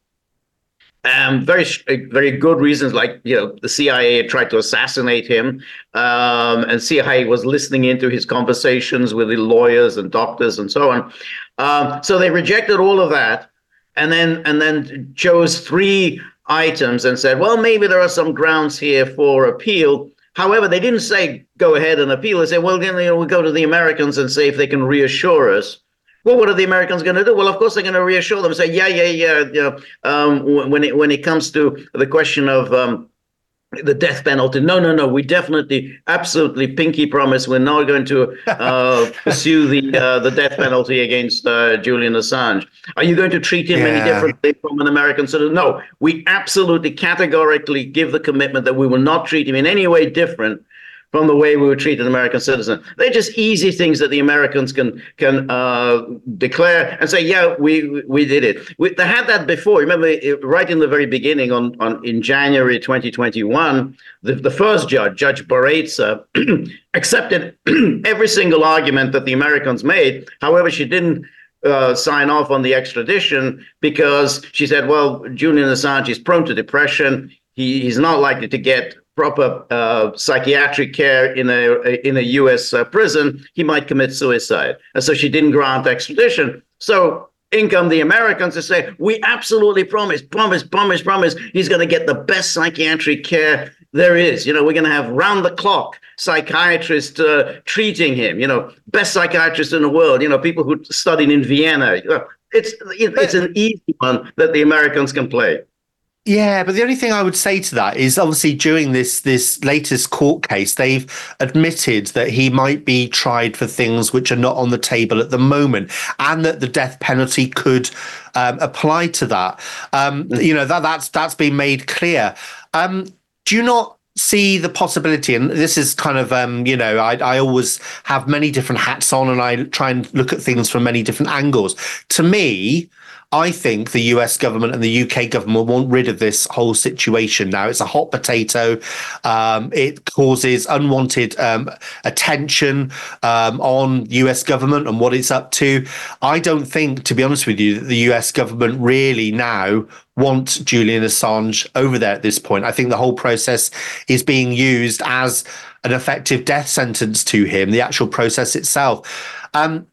Um, very, very good reasons, like, you know, the C I A tried to assassinate him, um, and C I A was listening into his conversations with the lawyers and doctors and so on. Um, so they rejected all of that, and then and then chose three items and said, well, maybe there are some grounds here for appeal. However, they didn't say go ahead and appeal. They said, well, then, you know, we'll go to the Americans and see if they can reassure us. Well, what are the Americans going to do? Well, of course, they're going to reassure them, say, yeah, yeah, yeah. You know, um, when it when it comes to the question of um, the death penalty, no, no, no. We definitely, absolutely, pinky promise, we're not going to uh, pursue the uh, the death penalty against uh, Julian Assange. Are you going to treat him yeah. any differently from an American citizen? No, we absolutely, categorically give the commitment that we will not treat him in any way different from the way we would treat an American citizen. They're just easy things that the Americans can can uh, declare and say, yeah, we we did it. We, they had that before. Remember, right in the very beginning, on, on in January twenty twenty-one, the, the first judge, Judge Baraitser, accepted every single argument that the Americans made. However, she didn't uh, sign off on the extradition, because she said, well, Julian Assange is prone to depression. He, he's not likely to get proper uh, psychiatric care in a in a U S uh, prison. He might commit suicide. And so she didn't grant extradition. So in come the Americans to say, we absolutely promise, promise, promise, promise, he's going to get the best psychiatric care there is. You know, we're going to have round-the-clock psychiatrists uh, treating him, you know, best psychiatrists in the world, you know, people who studied in Vienna. It's, it's an easy one that the Americans can play. Yeah, but the only thing I would say to that is, obviously during this this latest court case, they've admitted that he might be tried for things which are not on the table at the moment, and that the death penalty could um, apply to that. Um, mm-hmm. You know, that that's that's been made clear. Um, do you not see the possibility, and this is kind of, um, you know, I, I always have many different hats on, and I try and look at things from many different angles. To me, I think the U S government and the U K government want rid of this whole situation now. It's a hot potato. Um, it causes unwanted um, attention um, on U S government and what it's up to. I don't think, to be honest with you, that the U S government really now want Julian Assange over there at this point. I think the whole process is being used as an effective death sentence to him, the actual process itself. Um,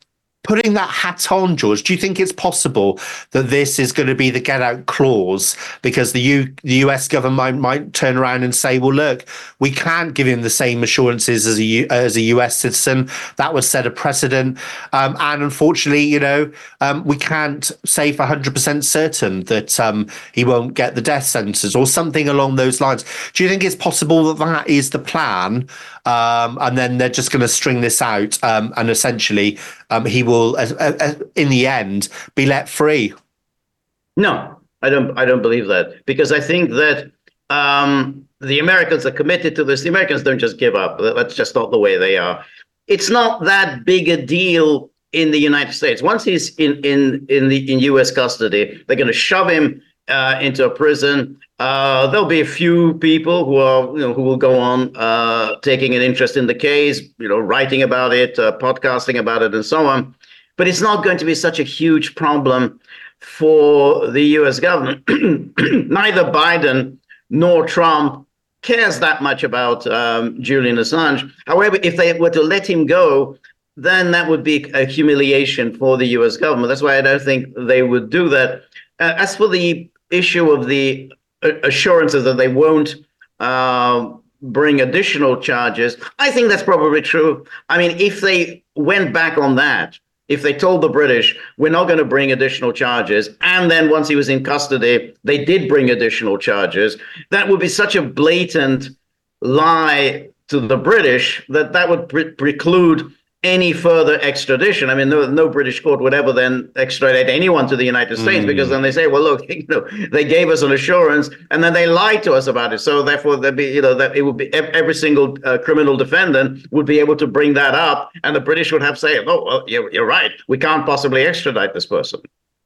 putting that hat on, George, do you think it's possible that this is going to be the get out clause because the U, the U S government might, might turn around and say, well, look, we can't give him the same assurances as a, U, as a U S citizen. That would set a precedent. Um, and unfortunately, you know, um, we can't say for one hundred percent certain that um, he won't get the death sentence or something along those lines. Do you think it's possible that that is the plan? Um, and then they're just going to string this out um, and essentially um, he will, uh, uh, in the end, be let free? No, I don't. I don't believe that, because I think that um, the Americans are committed to this. The Americans don't just give up. That's just not the way they are. It's not that big a deal in the United States. Once he's in in in the in U S custody, they're going to shove him uh, into a prison. Uh, there'll be a few people who are, you know, who will go on uh, taking an interest in the case, you know, writing about it, uh, podcasting about it, and so on. But it's not going to be such a huge problem for the U S government. Neither Biden nor Trump cares that much about um, Julian Assange. However, if they were to let him go, then that would be a humiliation for the U S government. That's why I don't think they would do that. Uh, as for the issue of the assurances that they won't uh, bring additional charges, I think that's probably true. I mean, if they went back on that, if they told the British, we're not going to bring additional charges, and then once he was in custody, they did bring additional charges, that would be such a blatant lie to the British that that would pre- preclude any further extradition. I mean, no, no British court would ever then extradite anyone to the United States, mm. because then they say, well, look, you know, they gave us an assurance and then they lied to us about it. So therefore, there'd be, you know, that it would be every single uh, criminal defendant would be able to bring that up, and the British would have to say, oh, well, you're, you're right, we can't possibly extradite this person.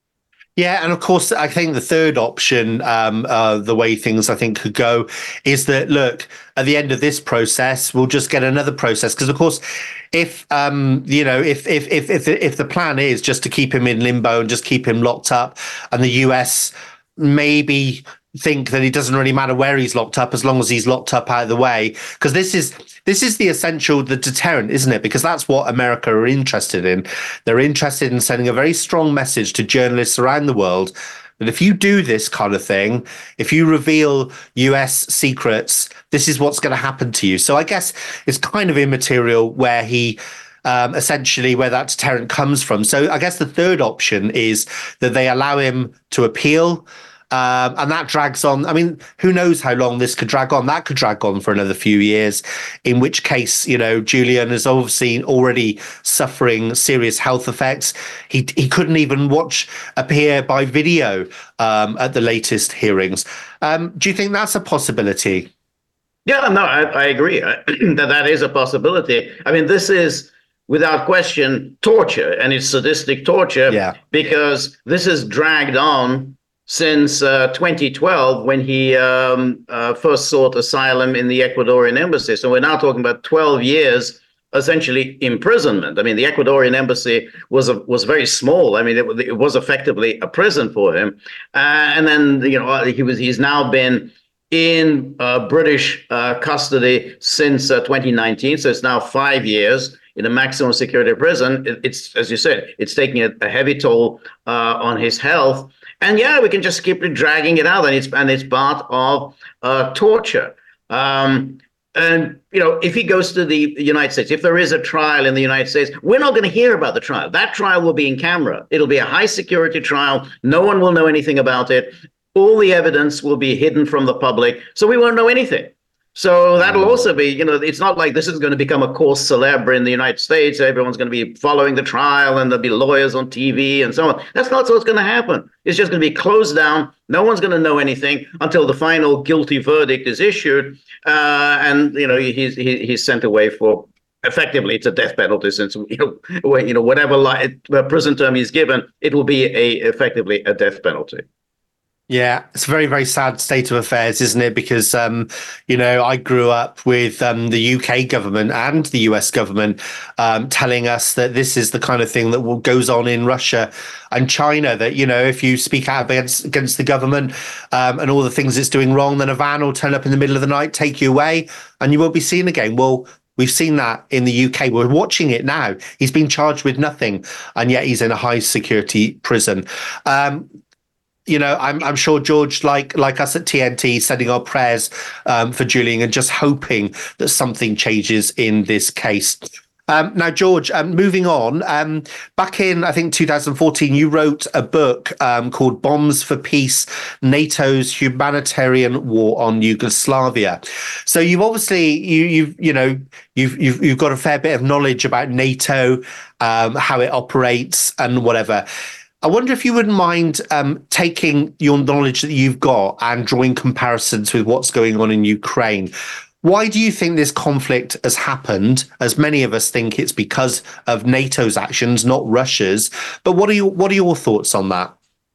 Yeah, and of course, I think the third option, um, uh, the way things I think could go, is that, look, at the end of this process, we'll just get another process. Because, of course, if um, you know, if if if if if the plan is just to keep him in limbo and just keep him locked up, and the U S maybe think that it doesn't really matter where he's locked up as long as he's locked up out of the way, because this is this is the essential, the deterrent, isn't it? Because that's what America are interested in. They're interested in sending a very strong message to journalists around the world that if you do this kind of thing, if you reveal U S secrets, this is what's going to happen to you. So I guess it's kind of immaterial where he um, essentially where that deterrent comes from. So I guess the third option is that they allow him to appeal. Um, and that drags on. I mean, who knows how long this could drag on? That could drag on for another few years, in which case, you know, Julian is obviously already suffering serious health effects. He he couldn't even watch appear by video um, at the latest hearings. Um, do you think that's a possibility? Yeah, no, I, I agree that that is a possibility. I mean, this is, without question, torture, and it's sadistic torture, yeah. because this is dragged on since uh, twenty twelve, when he um, uh, first sought asylum in the Ecuadorian embassy. So we're now talking about twelve years, essentially imprisonment. I mean, the Ecuadorian embassy was a, was very small. I mean, it, it was effectively a prison for him. Uh, and then, you know, he was he's now been in uh, British uh, custody since uh, twenty nineteen. So it's now five years in a maximum security prison. It, it's, as you said, it's taking a, a heavy toll uh, on his health. And yeah, we can just keep dragging it out, and it's and it's part of uh, torture. Um, and you know, if he goes to the United States, if there is a trial in the United States, we're not going to hear about the trial. That trial will be in camera. It'll be a high security trial. No one will know anything about it. All the evidence will be hidden from the public, so we won't know anything. So that'll also be, you know, it's not like this is going to become a cause célèbre in the United States. Everyone's going to be following the trial and there'll be lawyers on T V and so on. That's not what's going to happen. It's just going to be closed down. No one's going to know anything until the final guilty verdict is issued. Uh, and, you know, he's, he, he's sent away for, effectively, it's a death penalty, since, you know, you know whatever li- prison term he's given, it will be a effectively a death penalty. Yeah, it's a very, very sad state of affairs, isn't it? Because, um, you know, I grew up with um, the U K government and the U S government um, telling us that this is the kind of thing that will, goes on in Russia and China, that, you know, if you speak out against, against the government um, and all the things it's doing wrong, then a van will turn up in the middle of the night, take you away, and you won't be seen again. Well, We've seen that in the U K. We're watching it now. He's been charged with nothing, and yet he's in a high security prison. Um, you know, I'm, I'm sure George, like like us at T N T, sending our prayers um, for Julian and just hoping that something changes in this case. Um, now, George, um, moving on, um, back in, I think, two thousand fourteen, you wrote a book um, called Bombs for Peace, NATO's Humanitarian War on Yugoslavia. So you've obviously, you, you've, you know, you've, you've, you've got a fair bit of knowledge about NATO, um, how it operates and whatever. I wonder if you wouldn't mind um, taking your knowledge that you've got and drawing comparisons with what's going on in Ukraine. Why do you think this conflict has happened? As many of us think it's because of NATO's actions, not Russia's. But what are you, what are your thoughts on that?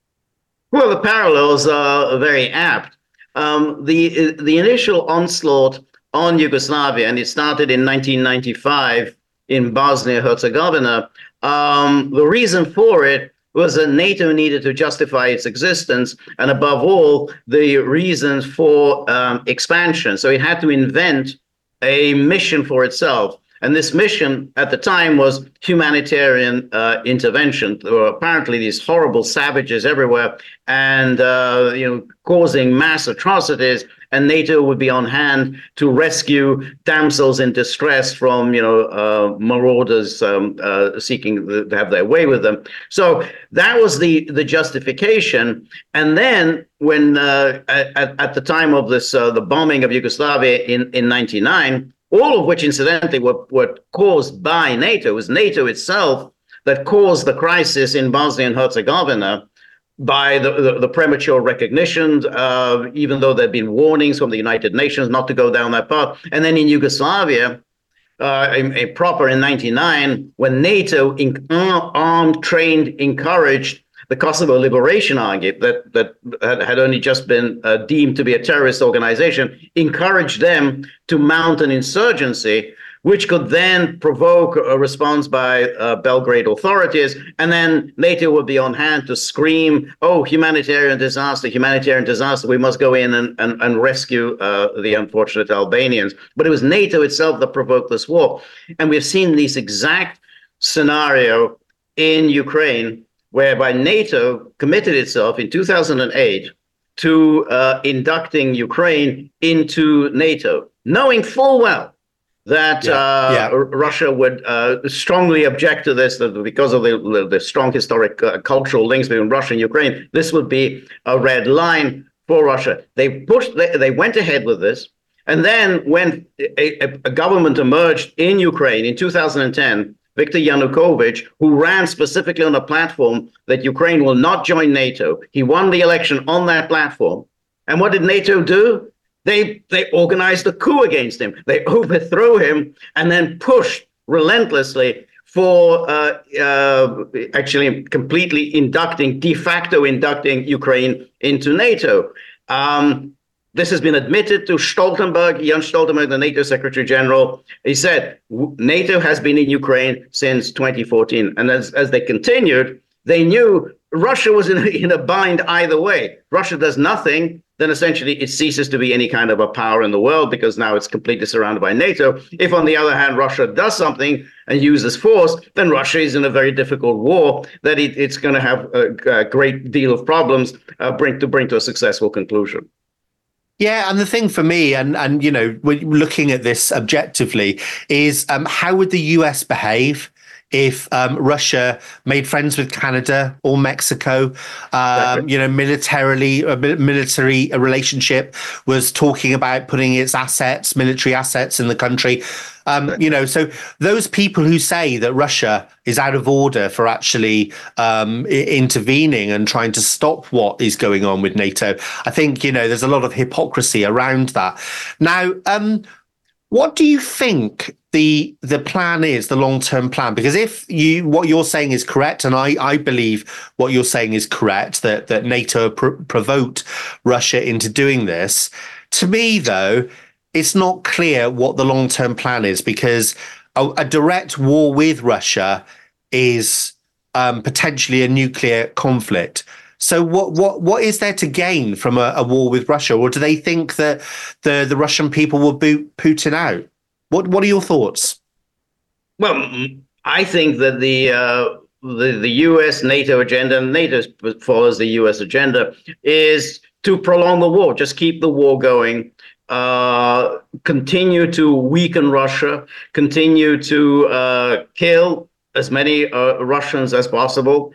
Well, the parallels are very apt. Um, the the initial onslaught on Yugoslavia, and it started in nineteen ninety-five in Bosnia-Herzegovina. Um, the reason for it was that NATO needed to justify its existence, and above all, the reasons for um, expansion. So it had to invent a mission for itself. And this mission at the time was humanitarian uh, intervention. There were apparently these horrible savages everywhere and, uh, you know, causing mass atrocities. And NATO would be on hand to rescue damsels in distress from, you know, uh, marauders um, uh, seeking to have their way with them. So that was the the justification. And then when uh, at, at the time of this, uh, the bombing of Yugoslavia in, in ninety-nine, all of which, incidentally, were, were caused by NATO. It was NATO itself that caused the crisis in Bosnia and Herzegovina by the, the, the premature recognition, uh, even though there had been warnings from the United Nations not to go down that path. And then in Yugoslavia, uh, a, a proper in ninety-nine, when NATO, in, uh, armed, trained, encouraged the Kosovo Liberation Army, that, that had, had only just been uh, deemed to be a terrorist organization, encouraged them to mount an insurgency, which could then provoke a response by uh, Belgrade authorities. And then NATO would be on hand to scream, oh, humanitarian disaster, humanitarian disaster, we must go in and, and, and rescue uh, the unfortunate Albanians. But it was NATO itself that provoked this war. And we've seen this exact scenario in Ukraine, whereby NATO committed itself in two thousand eight to uh, inducting Ukraine into NATO, knowing full well that yeah, uh, yeah. Russia would uh, strongly object to this, that because of the, the strong historic uh, cultural links between Russia and Ukraine, this would be a red line for Russia. They pushed, they, they went ahead with this. And then when a, a, a government emerged in Ukraine in two thousand ten, Viktor Yanukovych, who ran specifically on a platform that Ukraine will not join NATO, he won the election on that platform. And what did NATO do? They they organized a coup against him. They overthrew him and then pushed relentlessly for uh, uh, actually completely inducting, de facto inducting Ukraine into NATO. Um, this has been admitted to Stoltenberg, Jens Stoltenberg, the NATO Secretary General. He said, NATO has been in Ukraine since twenty fourteen. And as, as they continued, they knew Russia was in a, in a bind either way. Russia does nothing, then essentially it ceases to be any kind of a power in the world because now it's completely surrounded by NATO. If, on the other hand, Russia does something and uses force, then Russia is in a very difficult war that it, it's going to have a, a great deal of problems uh, bring to bring to a successful conclusion. Yeah, and the thing for me, and and you know, looking at this objectively, is um, how would the U S behave if um, Russia made friends with Canada or Mexico, um, you know, militarily, a military relationship, was talking about putting its assets, military assets in the country. Um, you know, so those people who say that Russia is out of order for actually um, I- intervening and trying to stop what is going on with NATO, I think, you know, there's a lot of hypocrisy around that. Now, um, what do you think the the plan is, the long-term plan? Because if you what you're saying is correct, and I, I believe what you're saying is correct, that, that NATO pr- provoked Russia into doing this, to me, though, it's not clear what the long-term plan is, because a, a direct war with Russia is um, potentially a nuclear conflict. So what what what is there to gain from a, a war with Russia? Or do they think that the, the Russian people will boot Putin out? What What are your thoughts? Well, I think that the uh, the the U S NATO agenda, and NATO follows the U S agenda, is to prolong the war, just keep the war going, uh, continue to weaken Russia, continue to uh, kill as many uh, Russians as possible,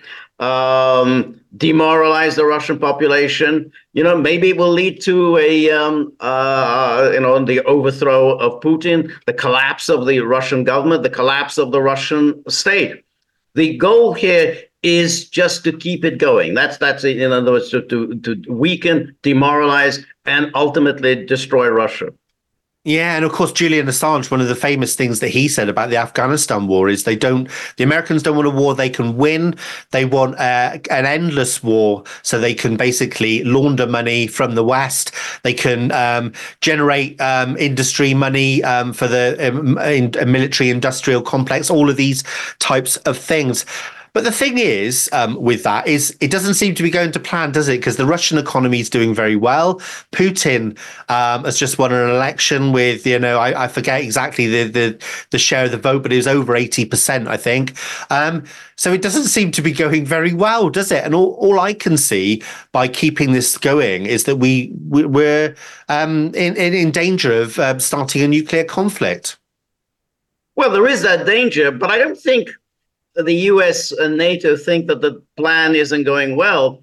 um, demoralize the Russian population. You know, maybe it will lead to a, um, uh, you know, the overthrow of Putin, the collapse of the Russian government, the collapse of the Russian state. The goal here is just to keep it going. That's, that's in other words, to, to, to weaken, demoralize, and ultimately destroy Russia. Yeah, and of course, Julian Assange, one of the famous things that he said about the Afghanistan war is they don't, the Americans don't want a war they can win. They want uh, an endless war so they can basically launder money from the West. They can um, generate um, industry money um, for the um, in, uh, military industrial complex, all of these types of things. But the thing is, um, with that, is it doesn't seem to be going to plan, does it? Because the Russian economy is doing very well. Putin um, has just won an election with, you know, I, I forget exactly the, the the share of the vote, but it was over eighty percent, I think. Um, so it doesn't seem to be going very well, does it? And all, all I can see by keeping this going is that we, we we're um, in, in in danger of uh, starting a nuclear conflict. Well, there is that danger, but I don't think the U S and NATO think that the plan isn't going well,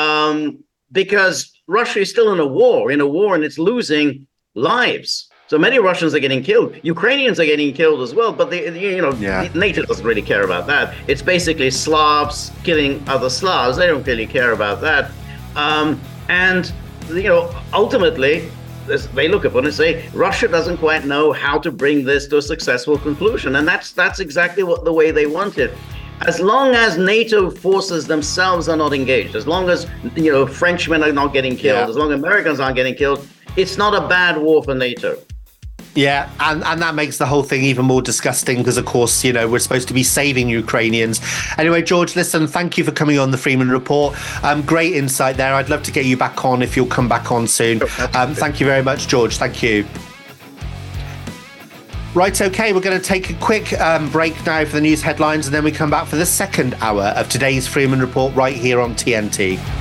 um, because Russia is still in a war, in a war, and it's losing lives. So many Russians are getting killed. Ukrainians are getting killed as well, but they, you know, yeah. NATO doesn't really care about that. It's basically Slavs killing other Slavs. They don't really care about that. Um, and, you know, ultimately, they look upon it and say, Russia doesn't quite know how to bring this to a successful conclusion. And that's that's exactly what the way they want it. As long as NATO forces themselves are not engaged, as long as, you know, Frenchmen are not getting killed, yeah. as long as Americans aren't getting killed, it's not a bad war for NATO. Yeah, and, and that makes the whole thing even more disgusting because, of course, you know, we're supposed to be saving Ukrainians. Anyway, George, listen, thank you for coming on the Freeman Report. Um, great insight there. I'd love to get you back on if you'll come back on soon. Um, thank you very much, George. Thank you. Right, okay, we're going to take a quick um, break now for the news headlines, and then we come back for the second hour of today's Freeman Report right here on T N T.